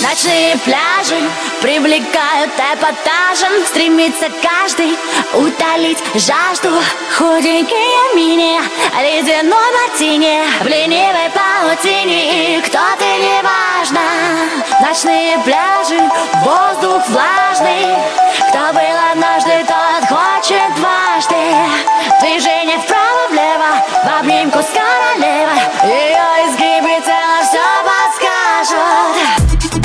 Ночные пляжи привлекают эпатажем. Стремится каждый утолить жажду. Худенькие мини, ледяной мартини, в ленивой паутине, и кто ты, неважно. Ночные пляжи, воздух влажный. Кто был однажды, тот хочет дважды. Движение вправо-влево, в обнимку с королевой. Ее изгибы тела все подскажут.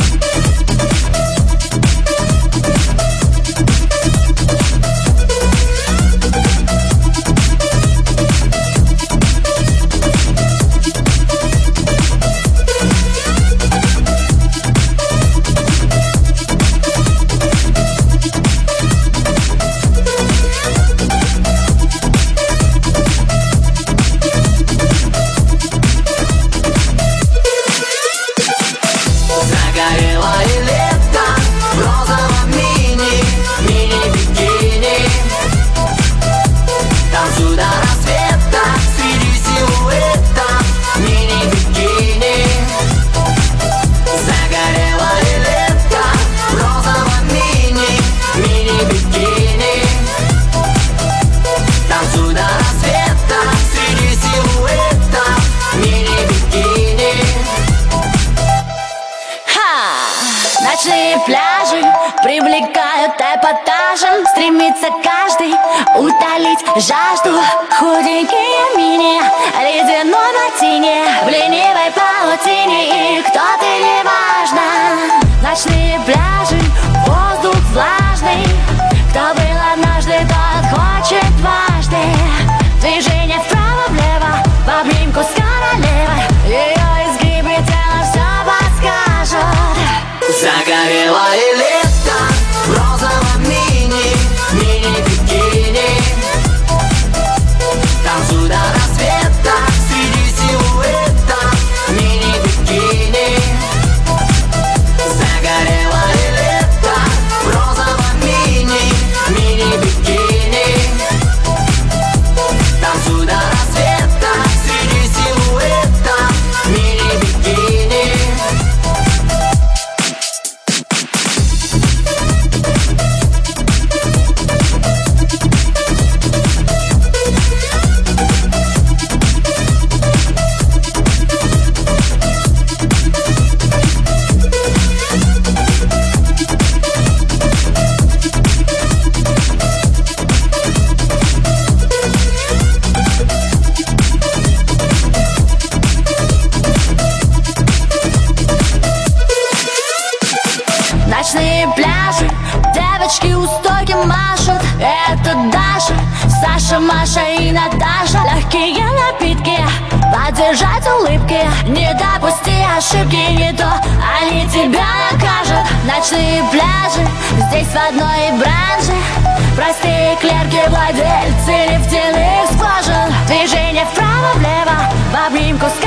Ночные пляжи привлекают эпатажем. Стремится каждый утолить жажду. Худенькие мини, ледяной мартини, в ленивой паутине, и кто ты, неважно. Ночные пляжи, воздух влажный. Кто был однажды, тот хочет дважды. Движение вправо-влево, в обнимку с королевой. Ее изгибы тела все подскажут. Загорелое лето в розовом мини-бикини. Танцуй до рассвета среди силуэтов мини-бикини. Загорелое лето в розовом мини-бикини. Танцуй до рассвета среди силуэтов мини-бикини. Ночные пляжи, девочки у стойки машут. Это Даша, Саша, Маша и Наташа. Легкие напитки, поддержать улыбки. Не допусти ошибки, не то они тебя накажут. Ночные пляжи, здесь в одной бранже. Простые клерки, владельцы нефтяных скважин. Движение вправо-влево, в обнимку с